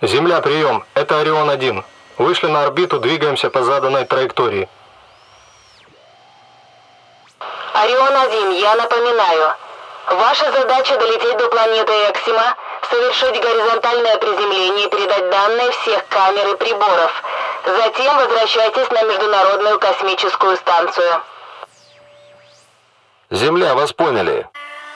Земля, прием. Это Орион-1. Вышли на орбиту, двигаемся по заданной траектории. Орион-1, я напоминаю. Ваша задача долететь до планеты Эксима, совершить горизонтальное приземление и передать данные всех камер и приборов. Затем возвращайтесь на Международную космическую станцию. Земля, вас поняли.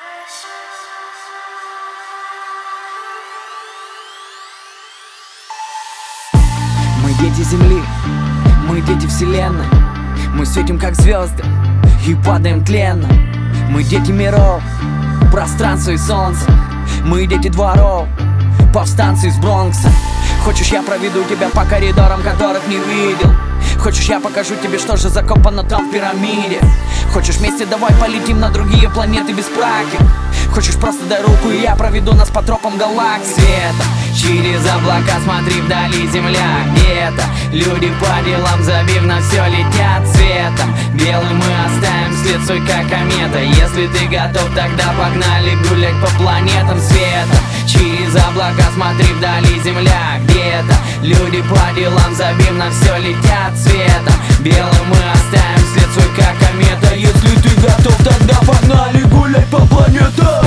Мы дети Земли, мы дети Вселенной. Мы светим как звезды и падаем тленно. Мы дети миров, пространства и солнца. Мы дети дворов, повстанцы из Бронкса. Хочешь, я проведу тебя по коридорам, которых не видел? Хочешь, я покажу тебе, что же закопано там в пирамиде? Хочешь, вместе давай полетим на другие планеты без праки? Хочешь, просто дай руку, и я проведу нас по тропам галактик. Света, через облака смотри вдали земля где-то. Люди по делам, забив на все, летят светом белым мы оставим след свой, как комета. Если ты готов, тогда погнали гулять по планетам света. Через облака смотри вдали земля где-то. Люди по делам, забив на все, летят светом белым мы оставим след свой, как комета. Если ты готов, тогда погнали гулять по планетам.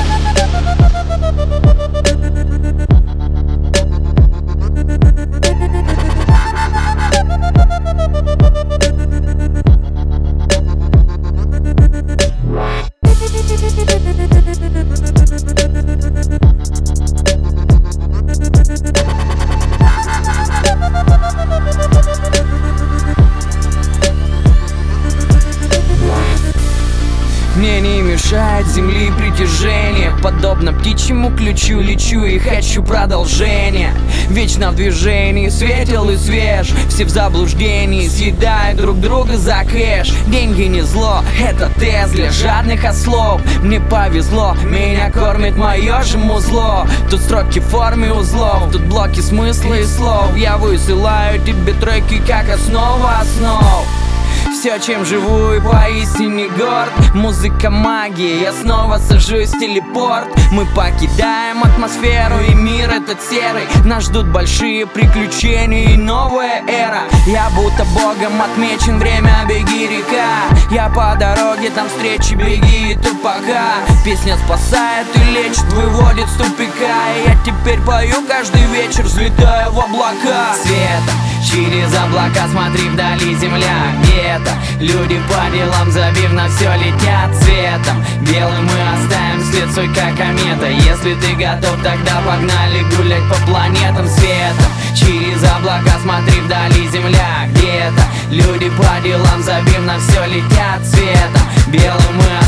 Мне не мешает земли притяжение. Подобно птичьему ключу лечу и хочу продолжения. Вечно в движении, светел и свеж. Все в заблуждении, съедают друг друга за кэш. Деньги не зло, это тест для жадных ослов. Мне повезло, меня кормит мое же музло. Тут строки в форме узлов, тут блоки смысла и слов. Я высылаю тебе треки как основа основ. Все, чем живу и поистине горд. Музыка, магия, я снова сажусь в телепорт. Мы покидаем атмосферу, и мир этот серый. Нас ждут большие приключения и новая эра. Я будто богом отмечен, время беги, река. Я по дороге, там встречи, беги и тупака. Песня спасает и лечит, выводит с тупика. И я теперь пою каждый вечер, взлетая в облака. Света, через облака смотри вдали земля где-то. Люди по делам, забив на все, летят светом белым мы оставим след свой, как комета. Если ты готов, тогда погнали гулять по планетам света. Через облака смотри вдали земля где-то. Люди по делам, забив на все, летят светом белым мы